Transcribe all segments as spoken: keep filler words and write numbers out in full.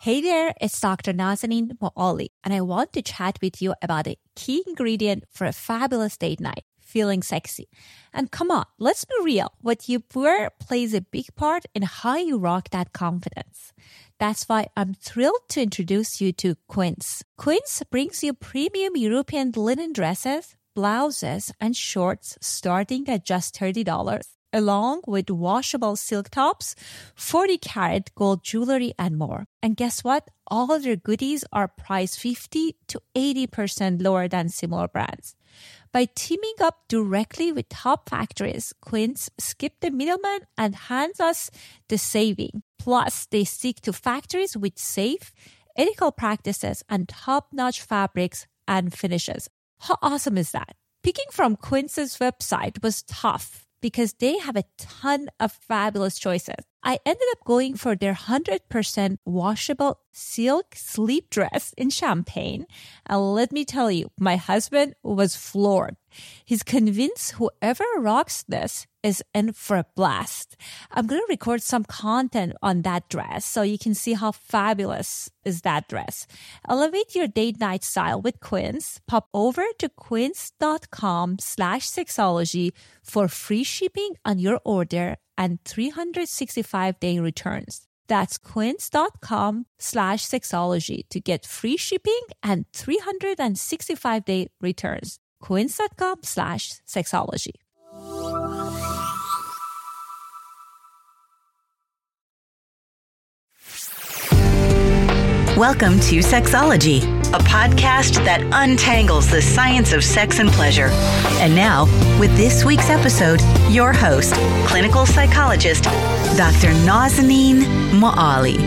Hey there, it's Doctor Nazanin Moali, and I want to chat with you about a key ingredient for a fabulous date night, feeling sexy. And come on, let's be real. What you wear plays a big part in how you rock that confidence. That's why I'm thrilled to introduce you to Quince. Quince brings you premium European linen dresses, blouses, and shorts starting at just thirty dollars, along with washable silk tops, forty karat gold jewelry, and more. And guess what? All of their goodies are priced fifty to eighty percent lower than similar brands. By teaming up directly with top factories, Quince skipped the middleman and hands us the saving. Plus, they stick to factories with safe, ethical practices and top-notch fabrics and finishes. How awesome is that? Picking from Quince's website was tough because they have a ton of fabulous choices. I ended up going for their one hundred percent washable silk sleep dress in champagne. And let me tell you, my husband was floored. He's convinced whoever rocks this is in for a blast. I'm going to record some content on that dress so you can see how fabulous is that dress. Elevate your date night style with Quince. Pop over to quince.com slash sexology for free shipping on your order and three hundred sixty-five day returns. That's quince.com slash sexology to get free shipping and three hundred sixty-five day returns. Quince.com slash sexology. Welcome to Sexology, a podcast that untangles the science of sex and pleasure. And now, with this week's episode, your host, clinical psychologist, Doctor Nazanin Moali.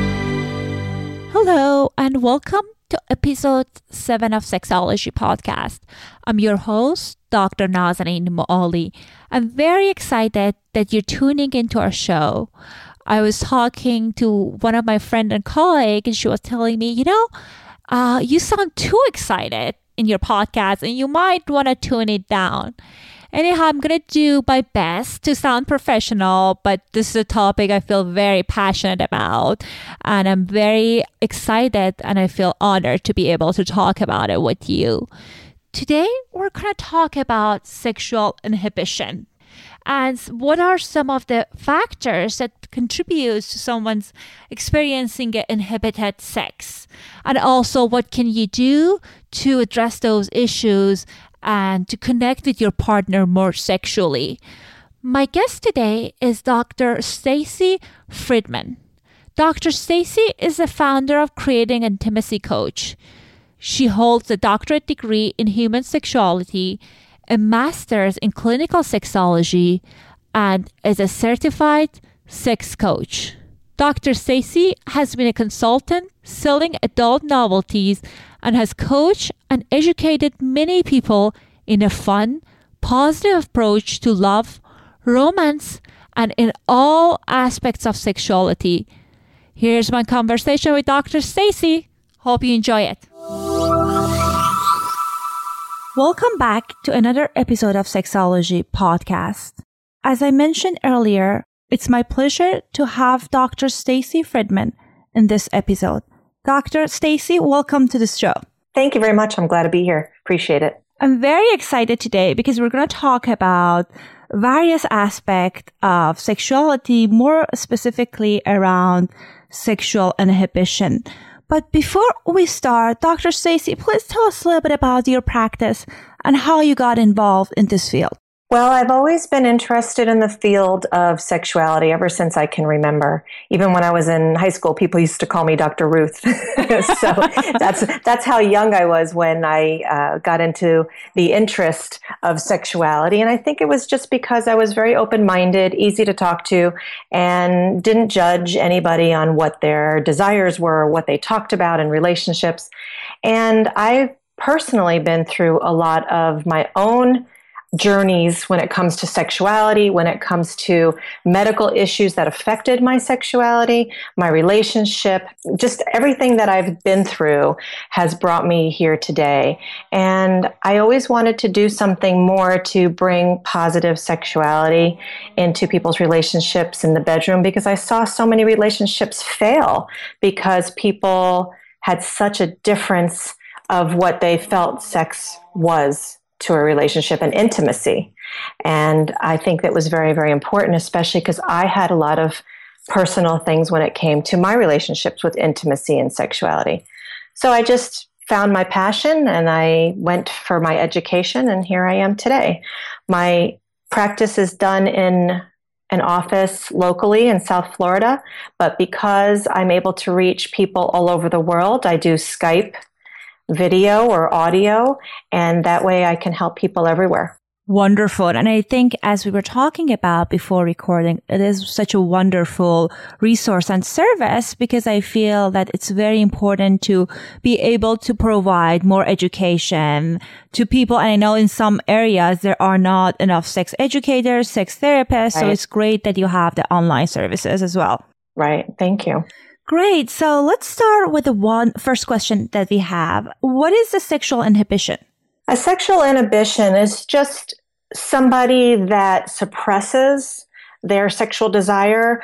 Hello, and welcome to episode seven of Sexology Podcast. I'm your host, Doctor Nazanin Moali. I'm very excited that you're tuning into our show. I was talking to one of my friend and colleague, and she was telling me, you know, uh, you sound too excited in your podcast, and you might want to tune it down. Anyhow, I'm going to do my best to sound professional, but this is a topic I feel very passionate about, and I'm very excited, and I feel honored to be able to talk about it with you. Today, we're going to talk about sexual inhibition. And what are some of the factors that contribute to someone's experiencing inhibited sex? And also, what can you do to address those issues and to connect with your partner more sexually? My guest today is Doctor Stacy Friedman. Doctor Stacy is the founder of Creating Intimacy Coach. She holds a doctorate degree in human sexuality, a master's in clinical sexology, and is a certified sex coach. Doctor Stacy has been a consultant selling adult novelties and has coached and educated many people in a fun, positive approach to love, romance, and in all aspects of sexuality. Here's my conversation with Doctor Stacy. Hope you enjoy it. Welcome back to another episode of Sexology Podcast. As I mentioned earlier, it's my pleasure to have Doctor Stacy Friedman in this episode. Doctor Stacy, welcome to the show. Thank you very much. I'm glad to be here. Appreciate it. I'm very excited today because we're going to talk about various aspects of sexuality, more specifically around sexual inhibition. But before we start, Doctor Stacy, please tell us a little bit about your practice and how you got involved in this field. Well, I've always been interested in the field of sexuality ever since I can remember. Even when I was in high school, people used to call me Doctor Ruth. So that's that's how young I was when I uh, got into the interest of sexuality. And I think it was just because I was very open-minded, easy to talk to, and didn't judge anybody on what their desires were, what they talked about in relationships. And I've personally been through a lot of my own journeys when it comes to sexuality, when it comes to medical issues that affected my sexuality, my relationship, just everything that I've been through has brought me here today. And I always wanted to do something more to bring positive sexuality into people's relationships in the bedroom, because I saw so many relationships fail because people had such a difference of what they felt sex was to a relationship and intimacy. And I think that was very, very important, especially because I had a lot of personal things when it came to my relationships with intimacy and sexuality. So I just found my passion and I went for my education, and here I am today. My practice is done in an office locally in South Florida, but because I'm able to reach people all over the world, I do Skype video or audio, and that way I can help people everywhere. Wonderful. And I think, as we were talking about before recording, it is such a wonderful resource and service, because I feel that it's very important to be able to provide more education to people. And I know in some areas there are not enough sex educators, sex therapists. Right. So it's great that you have the online services as well. Right. Thank you. Great. So let's start with the one first question that we have. What is the sexual inhibition? A sexual inhibition is just somebody that suppresses their sexual desire,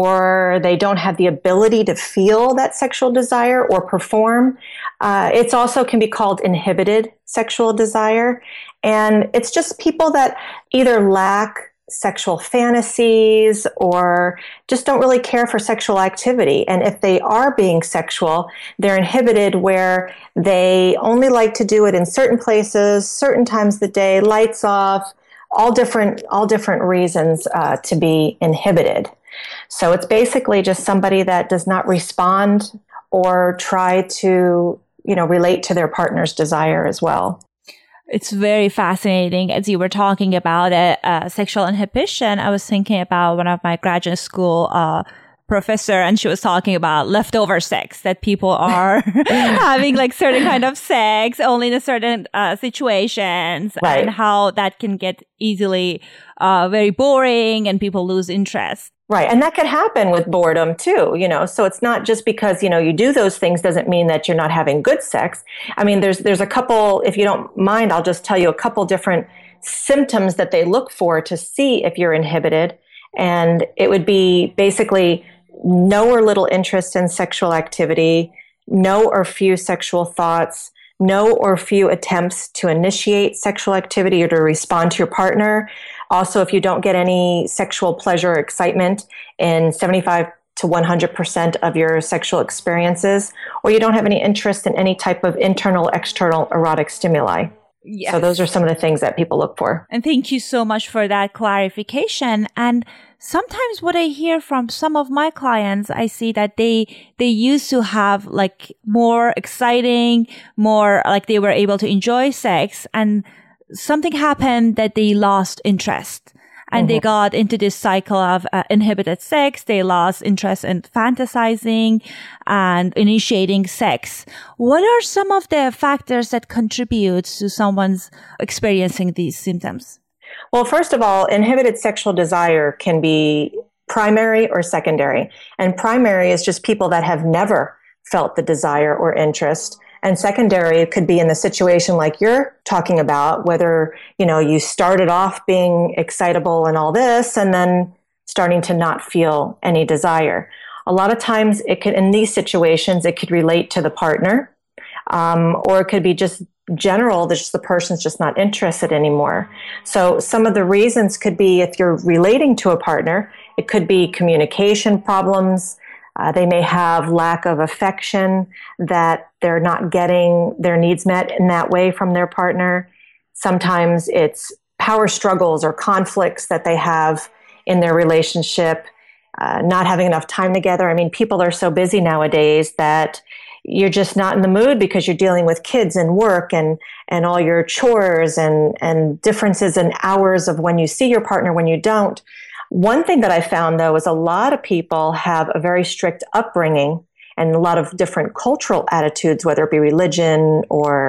or they don't have the ability to feel that sexual desire or perform. Uh, it's also can be called inhibited sexual desire. And it's just people that either lack sexual fantasies or just don't really care for sexual activity. And if they are being sexual, they're inhibited where they only like to do it in certain places, certain times of the day, lights off, all different, all different reasons uh, to be inhibited. So it's basically just somebody that does not respond or try to, you know, relate to their partner's desire as well. It's very fascinating. As you were talking about it, uh, sexual inhibition, I was thinking about one of my graduate school uh professor, and she was talking about leftover sex, that people are having like certain kind of sex only in a certain uh, situations, right. And how that can get easily uh very boring and people lose interest. Right. And that could happen with boredom too, you know, so it's not just because, you know, you do those things doesn't mean that you're not having good sex. I mean, there's, there's a couple, if you don't mind, I'll just tell you a couple different symptoms that they look for to see if you're inhibited. And it would be basically no or little interest in sexual activity, no or few sexual thoughts, no or few attempts to initiate sexual activity or to respond to your partner. Also, if you don't get any sexual pleasure or excitement in seventy-five to one hundred percent of your sexual experiences, or you don't have any interest in any type of internal, external erotic stimuli. Yes. So those are some of the things that people look for. And thank you so much for that clarification. And sometimes what I hear from some of my clients, I see that they, they used to have like more exciting, more like they were able to enjoy sex, and something happened that they lost interest. And mm-hmm. they got into this cycle of uh, inhibited sex. They lost interest in fantasizing and initiating sex. What are some of the factors that contribute to someone's experiencing these symptoms? Well, first of all, inhibited sexual desire can be primary or secondary. And primary is just people that have never felt the desire or interest. And secondary could be in the situation like you're talking about, whether, you know, you started off being excitable and all this, and then starting to not feel any desire. A lot of times it could, in these situations, it could relate to the partner, um, or it could be just general, that just the person's just not interested anymore. So some of the reasons could be if you're relating to a partner, it could be communication problems. Uh, they may have lack of affection, that they're not getting their needs met in that way from their partner. Sometimes it's power struggles or conflicts that they have in their relationship, uh, not having enough time together. I mean, people are so busy nowadays that you're just not in the mood because you're dealing with kids and work and, and all your chores and, and differences in hours of when you see your partner, when you don't. One thing that I found, though, is a lot of people have a very strict upbringing and a lot of different cultural attitudes, whether it be religion or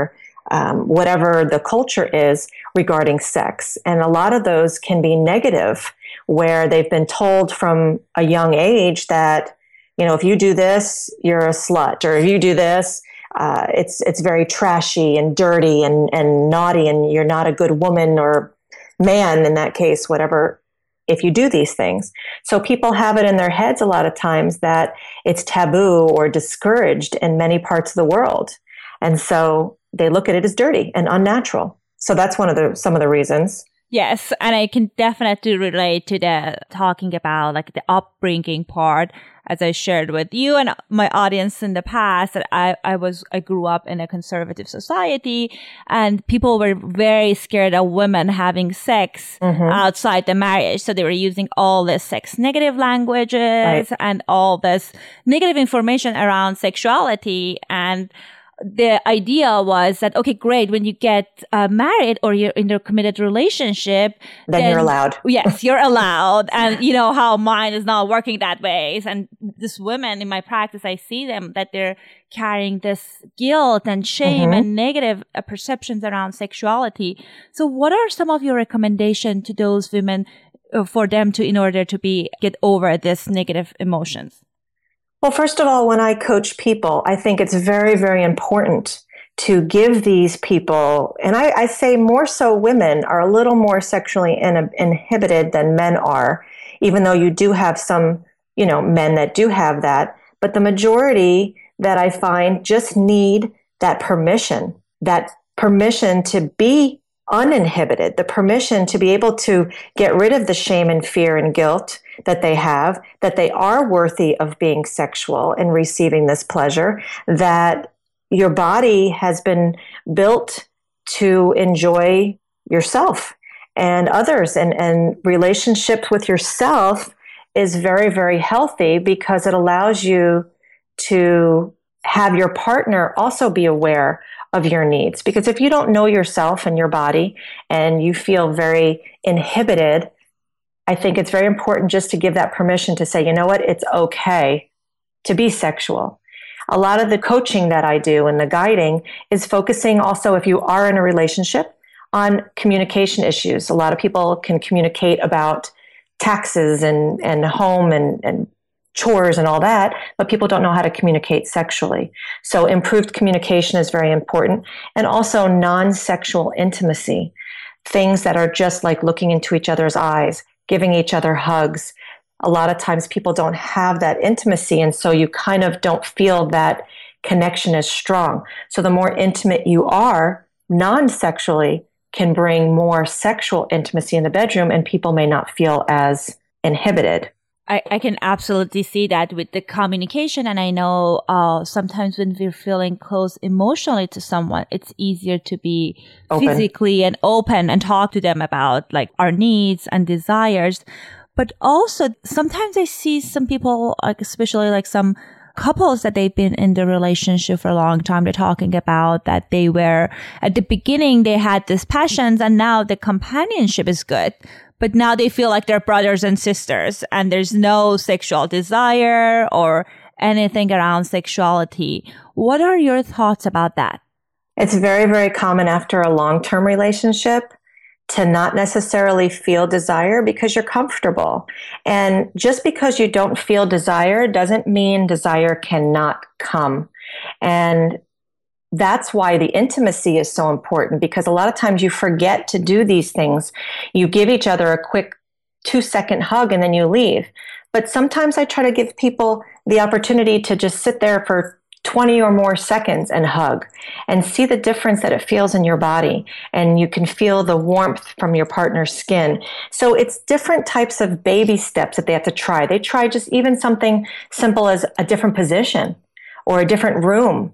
um, whatever the culture is regarding sex. And a lot of those can be negative, where they've been told from a young age that, you know, if you do this, you're a slut, or if you do this, uh, it's it's very trashy and dirty and, and naughty, and you're not a good woman or man in that case, whatever, if you do these things. So people have it in their heads a lot of times that it's taboo or discouraged in many parts of the world. And so they look at it as dirty and unnatural. So that's one of the some of the reasons. Yes, and I can definitely relate to the talking about like the upbringing part, as I shared with you and my audience in the past, that I, I was, I grew up in a conservative society, and people were very scared of women having sex mm-hmm. outside the marriage. So they were using all this sex negative languages right. and all this negative information around sexuality. And the idea was that, okay, great, when you get uh, married or you're in a committed relationship, then, then you're allowed. Yes, you're allowed. And you know how mine is not working that way. And these women in my practice, I see them that they're carrying this guilt and shame mm-hmm. and negative uh, perceptions around sexuality. So what are some of your recommendations to those women uh, for them to, in order to be, get over this negative emotions? Well, first of all, when I coach people, I think it's very, very important to give these people, and I, I say more so women are a little more sexually in, inhibited than men are, even though you do have some, you know, men that do have that. But the majority that I find just need that permission, that permission to be uninhibited, the permission to be able to get rid of the shame and fear and guilt that they have, that they are worthy of being sexual and receiving this pleasure, that your body has been built to enjoy yourself and others, and, and relationships with yourself is very, very healthy because it allows you to have your partner also be aware of your needs. Because if you don't know yourself and your body and you feel very inhibited, I think it's very important just to give that permission to say, you know what, it's okay to be sexual. A lot of the coaching that I do and the guiding is focusing also, if you are in a relationship, on communication issues. A lot of people can communicate about taxes and, and home and, and chores and all that, but people don't know how to communicate sexually. So improved communication is very important. And also non-sexual intimacy, things that are just like looking into each other's eyes, giving each other hugs. A lot of times people don't have that intimacy, and so you kind of don't feel that connection as strong. So the more intimate you are, non-sexually, can bring more sexual intimacy in the bedroom, and people may not feel as inhibited. I, I can absolutely see that with the communication. And I know uh, sometimes when we're feeling close emotionally to someone, it's easier to be open. physically and open and talk to them about like our needs and desires. But also sometimes I see some people, like especially like some couples that they've been in the relationship for a long time, they're talking about that they were at the beginning, they had these passions and now the companionship is good. But now they feel like they're brothers and sisters and there's no sexual desire or anything around sexuality. What are your thoughts about that? It's very, very common after a long-term relationship to not necessarily feel desire because you're comfortable. And just because you don't feel desire doesn't mean desire cannot come. And that's why the intimacy is so important, because a lot of times you forget to do these things. You give each other a quick two second hug and then you leave. But sometimes I try to give people the opportunity to just sit there for twenty or more seconds and hug and see the difference that it feels in your body. And you can feel the warmth from your partner's skin. So it's different types of baby steps that they have to try. They try just even something simple as a different position or a different room,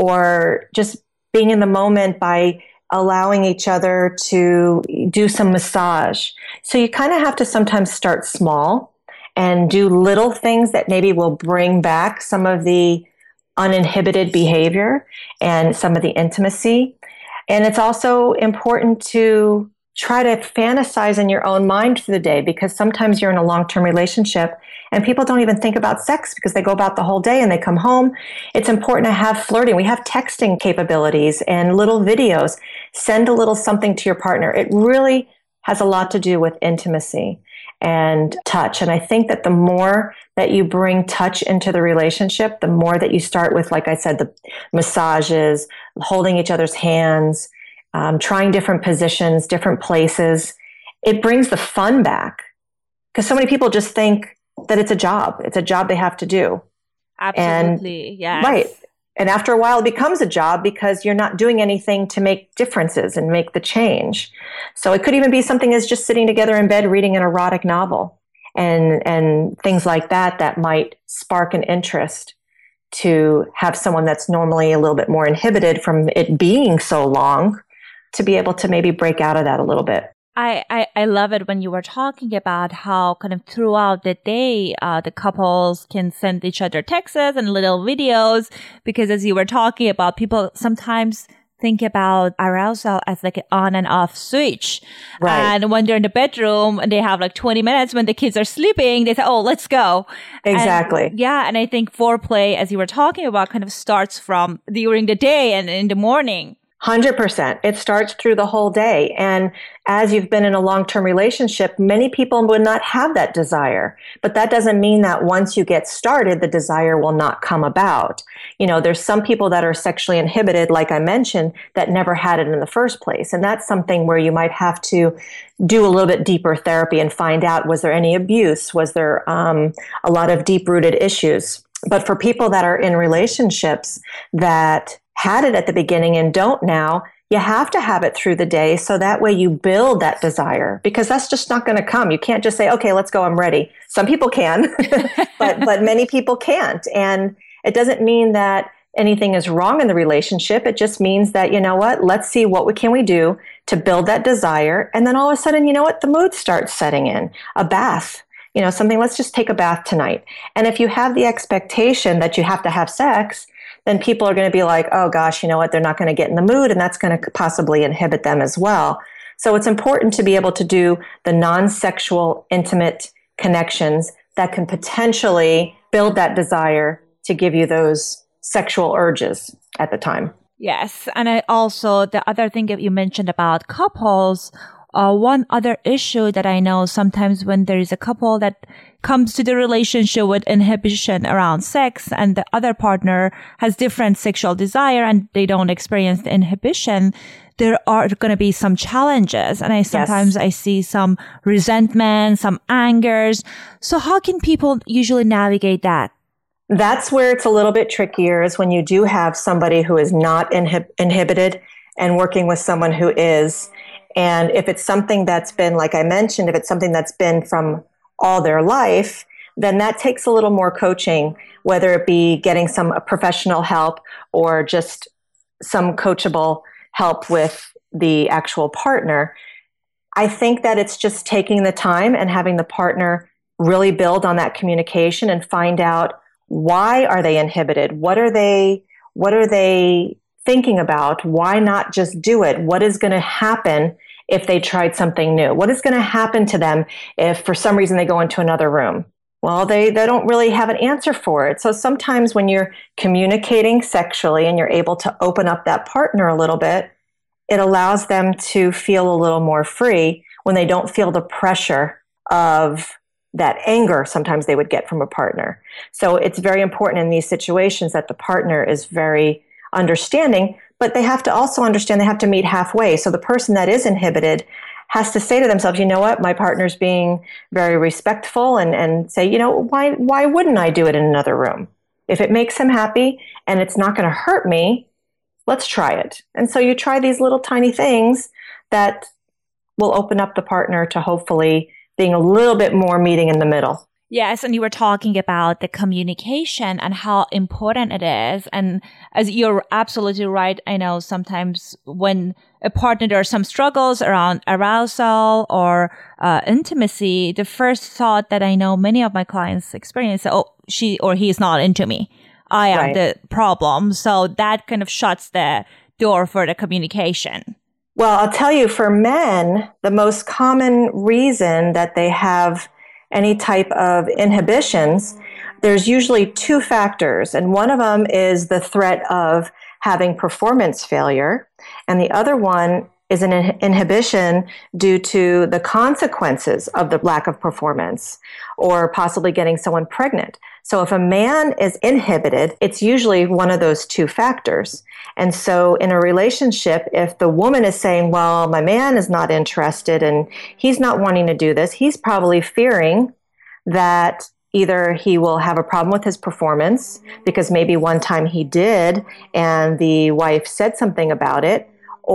or just being in the moment by allowing each other to do some massage. So you kind of have to sometimes start small and do little things that maybe will bring back some of the uninhibited behavior and some of the intimacy. And it's also important to try to fantasize in your own mind for the day, because sometimes you're in a long-term relationship and people don't even think about sex because they go about the whole day and they come home. It's important to have flirting. We have texting capabilities and little videos. Send a little something to your partner. It really has a lot to do with intimacy and touch. And I think that the more that you bring touch into the relationship, the more that you start with, like I said, the massages, holding each other's hands, um, trying different positions, different places, it brings the fun back. Because so many people just think that it's a job. It's a job they have to do. Absolutely, and, yes. Right. And after a while, it becomes a job because you're not doing anything to make differences and make the change. So it could even be something as just sitting together in bed reading an erotic novel and and things like that that might spark an interest to have someone that's normally a little bit more inhibited from it being so long to be able to maybe break out of that a little bit. I, I, I love it when you were talking about how kind of throughout the day, uh, the couples can send each other texts and little videos, because as you were talking about, people sometimes think about arousal as like an on and off switch. Right. And when they're in the bedroom and they have like twenty minutes when the kids are sleeping, they say, oh, let's go. Exactly. And, yeah. And I think foreplay, as you were talking about, kind of starts from during the day and in the morning. one hundred percent. It starts through the whole day. And as you've been in a long-term relationship, many people would not have that desire. But that doesn't mean that once you get started, the desire will not come about. You know, there's some people that are sexually inhibited, like I mentioned, that never had it in the first place. And that's something where you might have to do a little bit deeper therapy and find out, was there any abuse? Was there um, a lot of deep-rooted issues? But for people that are in relationships that had it at the beginning and don't now, you have to have it through the day so that way you build that desire, because that's just not going to come. You can't just say, okay, let's go, I'm ready. Some people can, but but many people can't. And it doesn't mean that anything is wrong in the relationship. It just means that, you know what, let's see what we, can we do to build that desire. And then all of a sudden, you know what, the mood starts setting in. A bath. You know, something, let's just take a bath tonight. And if you have the expectation that you have to have sex, then people are going to be like, oh gosh, you know what, they're not going to get in the mood, and that's going to possibly inhibit them as well. So it's important to be able to do the non-sexual, intimate connections that can potentially build that desire to give you those sexual urges at the time. Yes. And I also, the other thing that you mentioned about couples, Uh, one other issue that I know sometimes when there is a couple that comes to the relationship with inhibition around sex and the other partner has different sexual desire and they don't experience the inhibition, there are going to be some challenges. And I sometimes yes. I see some resentment, some angers. So how can people usually navigate that? That's where it's a little bit trickier, is when you do have somebody who is not inhib- inhibited and working with someone who is. And if it's something that's been, like I mentioned, if it's something that's been from all their life, then that takes a little more coaching, whether it be getting some professional help or just some coachable help with the actual partner. I think that it's just taking the time and having the partner really build on that communication and find out, why are they inhibited? What are they, what are they thinking about? Why not just do it? What is going to happen if they tried something new? What is going to happen to them if for some reason they go into another room? Well, they, they don't really have an answer for it. So sometimes when you're communicating sexually and you're able to open up that partner a little bit, it allows them to feel a little more free when they don't feel the pressure of that anger sometimes they would get from a partner. So it's very important in these situations that the partner is very understanding, but they have to also understand they have to meet halfway. So the person that is inhibited has to say to themselves, you know what, my partner's being very respectful, and, and say, you know, why why wouldn't I do it in another room? If it makes him happy and it's not going to hurt me, let's try it. And so you try these little tiny things that will open up the partner to hopefully being a little bit more meeting in the middle. Yes, and you were talking about the communication and how important it is. And as you're absolutely right, I know sometimes when a partner, there are some struggles around arousal or uh, intimacy, the first thought that I know many of my clients experience, oh, she or he is not into me. I am right. the problem. So that kind of shuts the door for the communication. Well, I'll tell you, for men, the most common reason that they have any type of inhibitions, there's usually two factors. And one of them is the threat of having performance failure. And the other one is an inhibition due to the consequences of the lack of performance or possibly getting someone pregnant. So if a man is inhibited, it's usually one of those two factors. And so in a relationship, if the woman is saying, well, my man is not interested and he's not wanting to do this, he's probably fearing that either he will have a problem with his performance because maybe one time he did and the wife said something about it,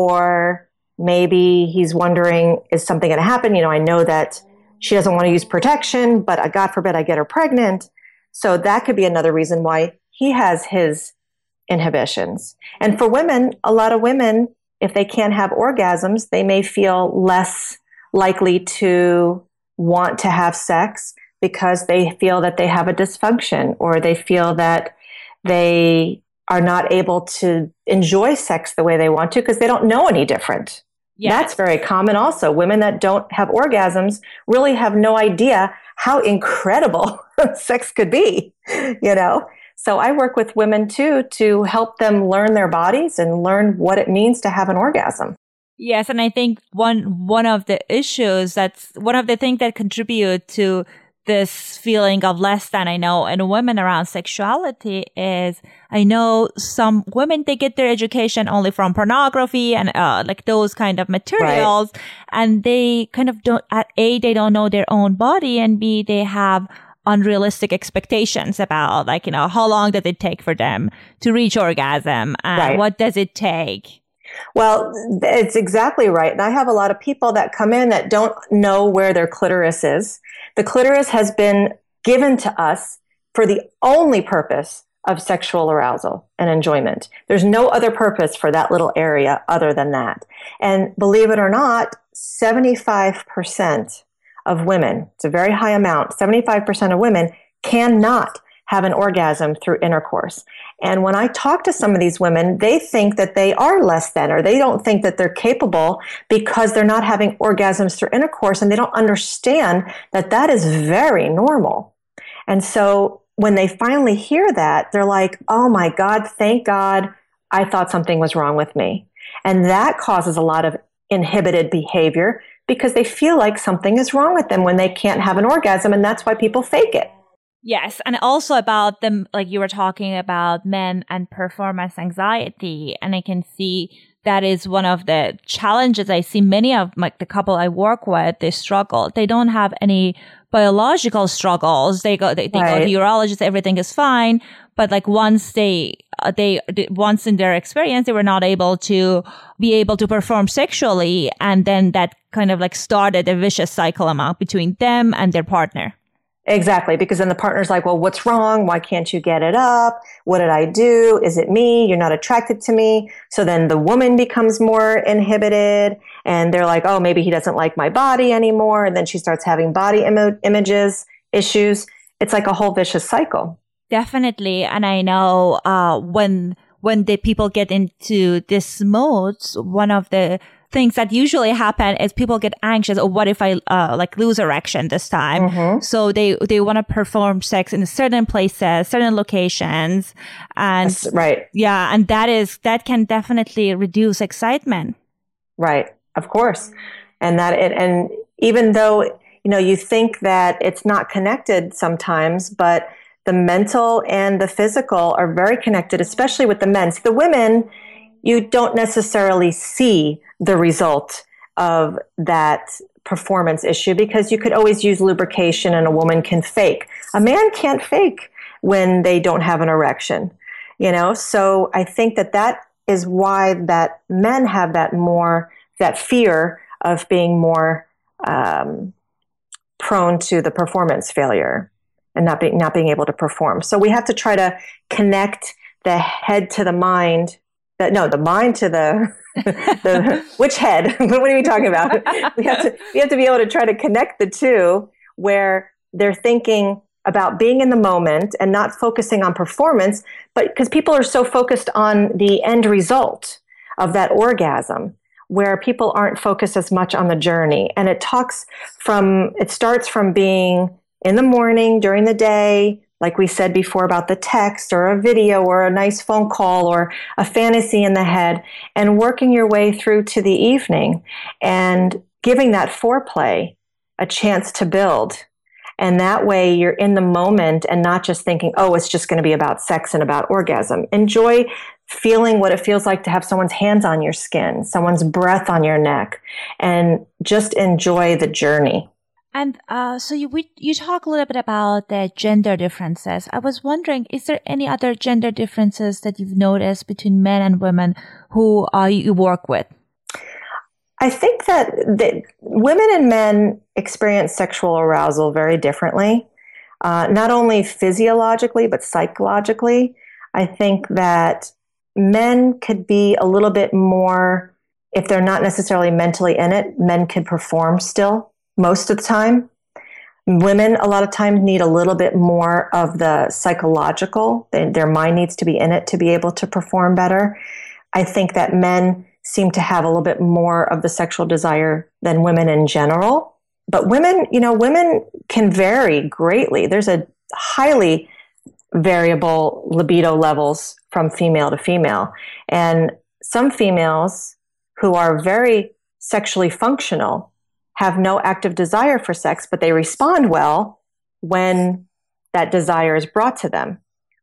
or maybe he's wondering, is something going to happen? You know, I know that she doesn't want to use protection, but God forbid I get her pregnant. So that could be another reason why he has his inhibitions. And for women, a lot of women, if they can't have orgasms, they may feel less likely to want to have sex because they feel that they have a dysfunction, or they feel that they are not able to enjoy sex the way they want to because they don't know any different. Yes. That's very common also. Women that don't have orgasms really have no idea how incredible sex could be, you know? So I work with women too to help them learn their bodies and learn what it means to have an orgasm. Yes, and I think one one of the issues, that's one of the things that contribute to this feeling of less than, I know, in women around sexuality is, I know some women, they get their education only from pornography and uh, like those kind of materials. Right. And they kind of don't, at A, they don't know their own body, and B, they have unrealistic expectations about, like, you know, how long does it take for them to reach orgasm, and right. what does it take? Well, it's exactly right. And I have a lot of people that come in that don't know where their clitoris is. The clitoris has been given to us for the only purpose of sexual arousal and enjoyment. There's no other purpose for that little area other than that. And believe it or not, seventy-five percent of women, it's a very high amount, seventy-five percent of women cannot have an orgasm through intercourse. And when I talk to some of these women, they think that they are less than, or they don't think that they're capable because they're not having orgasms through intercourse, and they don't understand that that is very normal. And so when they finally hear that, they're like, oh my God, thank God, I thought something was wrong with me. And that causes a lot of inhibited behavior because they feel like something is wrong with them when they can't have an orgasm, and that's why people fake it. Yes. And also about them, like you were talking about men and performance anxiety. And I can see that is one of the challenges. I see many of like the couple I work with, they struggle. They don't have any biological struggles. They go, they, they right. go to urologists, everything is fine. But like once they, uh, they, once in their experience, they were not able to be able to perform sexually. And then that kind of like started a vicious cycle amount between them and their partner. Exactly, because then the partner's like, well, what's wrong? Why can't you get it up? What did I do? Is it me? You're not attracted to me. So then the woman becomes more inhibited, and they're like, oh, maybe he doesn't like my body anymore. And then she starts having body Im- images issues. It's like a whole vicious cycle. Definitely. And I know uh, when when the people get into this mode, one of the things that usually happen is people get anxious. Or what if I uh, like lose erection this time? Mm-hmm. So they they want to perform sex in certain places, certain locations, and That's right, yeah, and that is that can definitely reduce excitement. Right, of course, and that it, and even though you know you think that it's not connected sometimes, but the mental and the physical are very connected, especially with the men. So the women, you don't necessarily see the result of that performance issue because you could always use lubrication and a woman can fake. A man can't fake when they don't have an erection, you know? So I think that that is why that men have that more, that fear of being more um, prone to the performance failure and not being, not being able to perform. So we have to try to connect the head to the mind, that no, the mind to the, the which head? What are we talking about? We have to we have to be able to try to connect the two where they're thinking about being in the moment and not focusing on performance, but because people are so focused on the end result of that orgasm, where people aren't focused as much on the journey. And it talks from, it starts from being in the morning, during the day, like we said before about the text or a video or a nice phone call or a fantasy in the head, and working your way through to the evening and giving that foreplay a chance to build. And that way you're in the moment and not just thinking, oh, it's just going to be about sex and about orgasm. Enjoy feeling what it feels like to have someone's hands on your skin, someone's breath on your neck, and just enjoy the journey. And uh, so you we, you talk a little bit about the gender differences. I was wondering, is there any other gender differences that you've noticed between men and women who uh, you work with? I think that the, women and men experience sexual arousal very differently, uh, not only physiologically, but psychologically. I think that men could be a little bit more, if they're not necessarily mentally in it, men could perform still most of the time. Women, a lot of times, need a little bit more of the psychological. They, their mind needs to be in it to be able to perform better. I think that men seem to have a little bit more of the sexual desire than women in general. But women, you know, women can vary greatly. There's a highly variable libido levels from female to female. And some females who are very sexually functional have no active desire for sex, but they respond well when that desire is brought to them,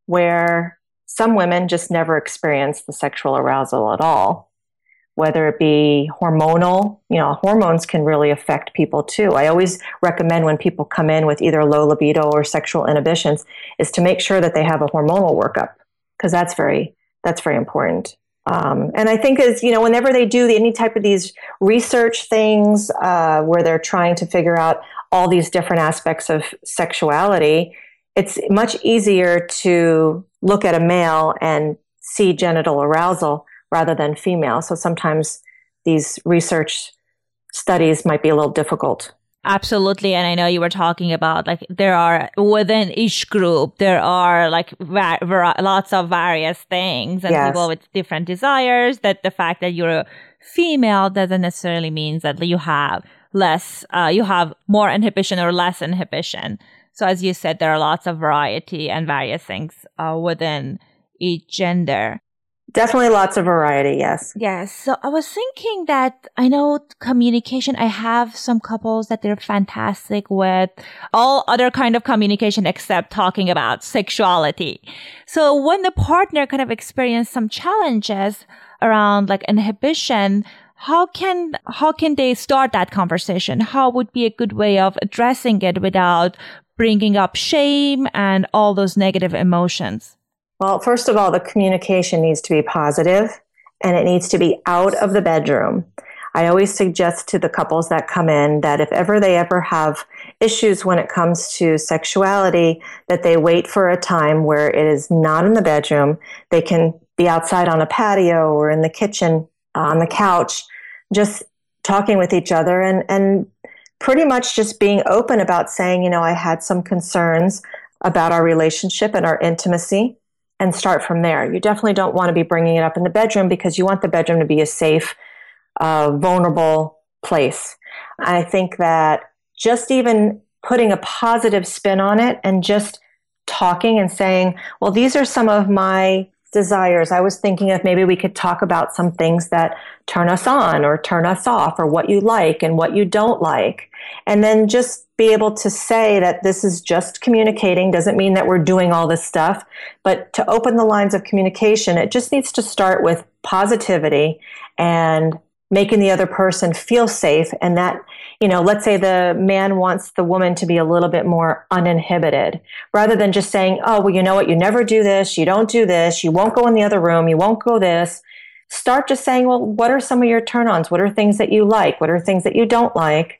where some women just never experience the sexual arousal at all, whether it be hormonal. You know, hormones can really affect people too. I always recommend when people come in with either low libido or sexual inhibitions is to make sure that they have a hormonal workup, because that's very, that's very important. Um, and I think as, you know, whenever they do the, any type of these research things uh, where they're trying to figure out all these different aspects of sexuality, it's much easier to look at a male and see genital arousal rather than female. So sometimes these research studies might be a little difficult. Absolutely. And I know you were talking about, like, there are within each group, there are like va- var- lots of various things and yes. people with different desires, that the fact that you're a female doesn't necessarily mean that you have less, uh, you have more inhibition or less inhibition. So as you said, there are lots of variety and various things uh, within each gender. Definitely lots of variety, yes. Yes. So I was thinking that I know communication, I have some couples that they're fantastic with all other kind of communication except talking about sexuality. So when the partner kind of experience some challenges around like inhibition, how can, how can they start that conversation? How would be a good way of addressing it without bringing up shame and all those negative emotions? Well, first of all, the communication needs to be positive, and it needs to be out of the bedroom. I always suggest to the couples that come in that if ever they ever have issues when it comes to sexuality, that they wait for a time where it is not in the bedroom. They can be outside on a patio or in the kitchen, uh, on the couch, just talking with each other and, and pretty much just being open about saying, you know, I had some concerns about our relationship and our intimacy. And start from there. You definitely don't want to be bringing it up in the bedroom because you want the bedroom to be a safe, uh, vulnerable place. I think that just even putting a positive spin on it and just talking and saying, well, these are some of my desires. I was thinking if maybe we could talk about some things that turn us on or turn us off, or what you like and what you don't like. And then just be able to say that this is just communicating. Doesn't mean that we're doing all this stuff, but to open the lines of communication, it just needs to start with positivity and making the other person feel safe. And that, you know, let's say the man wants the woman to be a little bit more uninhibited, rather than just saying, oh, well, you know what, you never do this, you don't do this, you won't go in the other room, you won't go this. Start just saying, well, what are some of your turn-ons? What are things that you like? What are things that you don't like?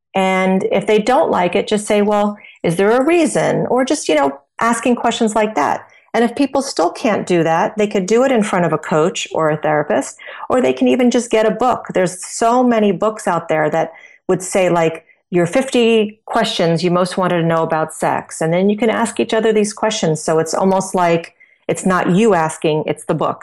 And if they don't like it, just say, well, is there a reason? Or just, you know, asking questions like that. And if people still can't do that, they could do it in front of a coach or a therapist, or they can even just get a book. There's so many books out there that would say, like, your fifty questions you most wanted to know about sex. And then you can ask each other these questions. So it's almost like it's not you asking, it's the book.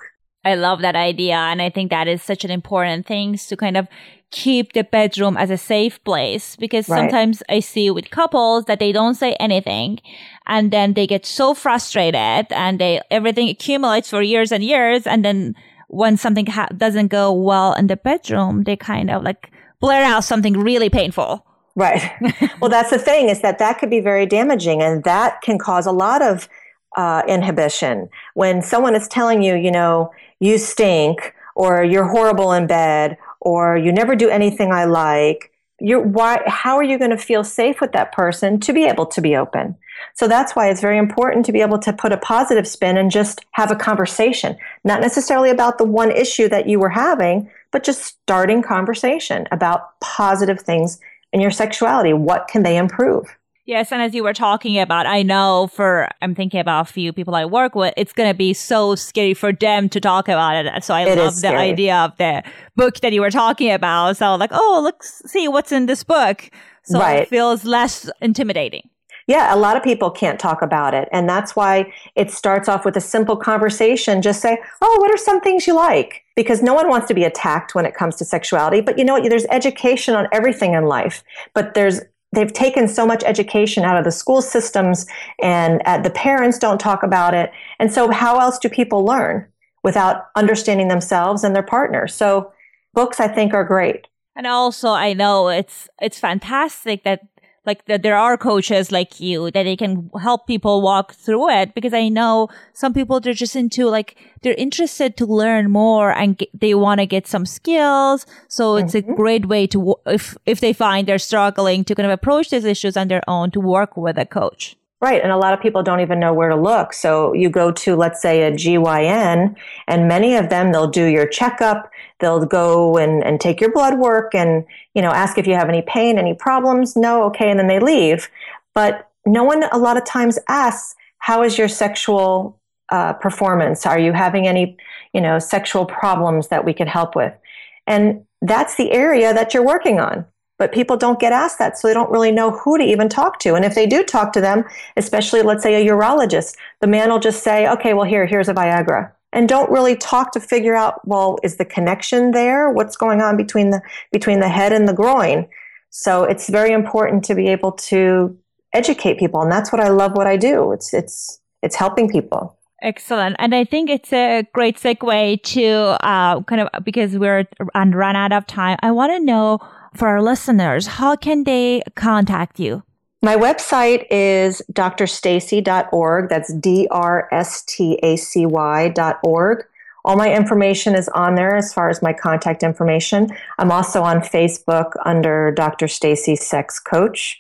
I love that idea. And I think that is such an important thing to kind of keep the bedroom as a safe place, because Right. sometimes I see with couples that they don't say anything and then they get so frustrated and they everything accumulates for years and years. And then when something ha- doesn't go well in the bedroom, they kind of like blare out something really painful. Right. Well, that's the thing, is that that could be very damaging, and that can cause a lot of uh, inhibition. When someone is telling you, you know, you stink, or you're horrible in bed, or you never do anything I like, you're why? How are you going to feel safe with that person to be able to be open? So that's why it's very important to be able to put a positive spin and just have a conversation, not necessarily about the one issue that you were having, but just starting conversation about positive things in your sexuality. What can they improve? Yes, and as you were talking about, I know for, I'm thinking about a few people I work with, it's going to be so scary for them to talk about it. So I It love is the scary. idea of the book that you were talking about. So like, oh, let's see what's in this book. So Right. it feels less intimidating. Yeah, a lot of people can't talk about it. And that's why it starts off with a simple conversation. Just say, oh, what are some things you like? Because no one wants to be attacked when it comes to sexuality. But you know what? There's education on everything in life. But there's they've taken so much education out of the school systems, and uh, the parents don't talk about it. And so how else do people learn without understanding themselves and their partner? So books, I think, are great. And also, I know it's it's fantastic that like that there are coaches like you that they can help people walk through it, because I know some people, they're just into like, they're interested to learn more and get, they want to get some skills. So it's Mm-hmm. a great way to, if, if they find they're struggling, to kind of approach these issues on their own, to work with a coach. Right. And a lot of people don't even know where to look. So you go to, let's say, a G Y N, and many of them, they'll do your checkup. They'll go and, and take your blood work and, you know, ask if you have any pain, any problems. No. Okay. And then they leave. But no one a lot of times asks, how is your sexual uh, performance? Are you having any, you know, sexual problems that we could help with? And that's the area that you're working on. But people don't get asked that, so they don't really know who to even talk to. And if they do talk to them, especially, let's say, a urologist, the man will just say, okay, well, here, here's a Viagra. And don't really talk to figure out, well, is the connection there? What's going on between the between the head and the groin? So it's very important to be able to educate people. And that's what I love what I do. It's it's it's helping people. Excellent. And I think it's a great segue to uh, kind of, because we're and run out of time, I want to know, for our listeners, how can they contact you? My website is d r stacy dot org. That's D R S T A C Y dot org. All my information is on there as far as my contact information. I'm also on Facebook under Doctor Stacy Sex Coach.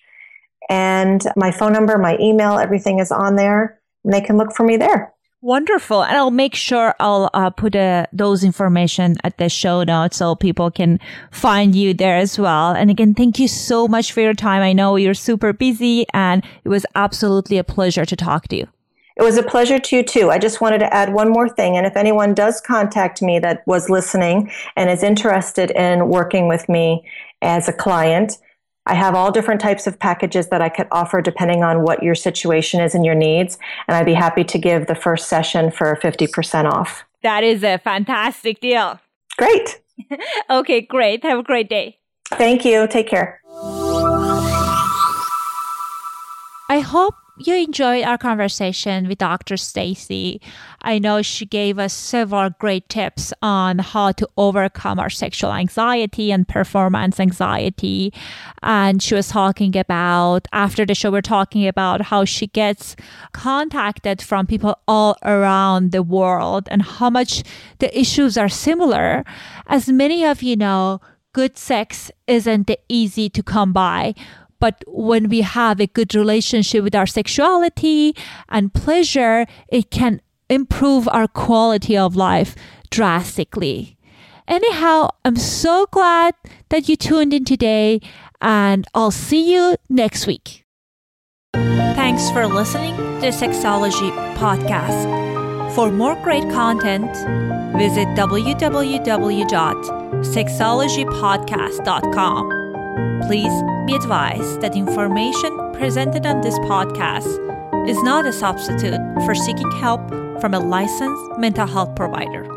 And my phone number, my email, everything is on there. And they can look for me there. Wonderful. And I'll make sure I'll uh, put uh, those information at the show notes so people can find you there as well. And again, thank you so much for your time. I know you're super busy, and it was absolutely a pleasure to talk to you. It was a pleasure to you too. I just wanted to add one more thing. And if anyone does contact me that was listening and is interested in working with me as a client, I have all different types of packages that I could offer depending on what your situation is and your needs. And I'd be happy to give the first session for fifty percent off. That is a fantastic deal. Great. Okay, great. Have a great day. Thank you. Take care. I hope you enjoyed our conversation with Doctor Stacy. I know she gave us several great tips on how to overcome our sexual anxiety and performance anxiety. And she was talking about, after the show, we're talking about how she gets contacted from people all around the world and how much the issues are similar. As many of you know, good sex isn't easy to come by. But when we have a good relationship with our sexuality and pleasure, it can improve our quality of life drastically. Anyhow, I'm so glad that you tuned in today, and I'll see you next week. Thanks for listening to the Sexology Podcast. For more great content, visit w w w dot sexology podcast dot com. Please be advised that information presented on this podcast is not a substitute for seeking help from a licensed mental health provider.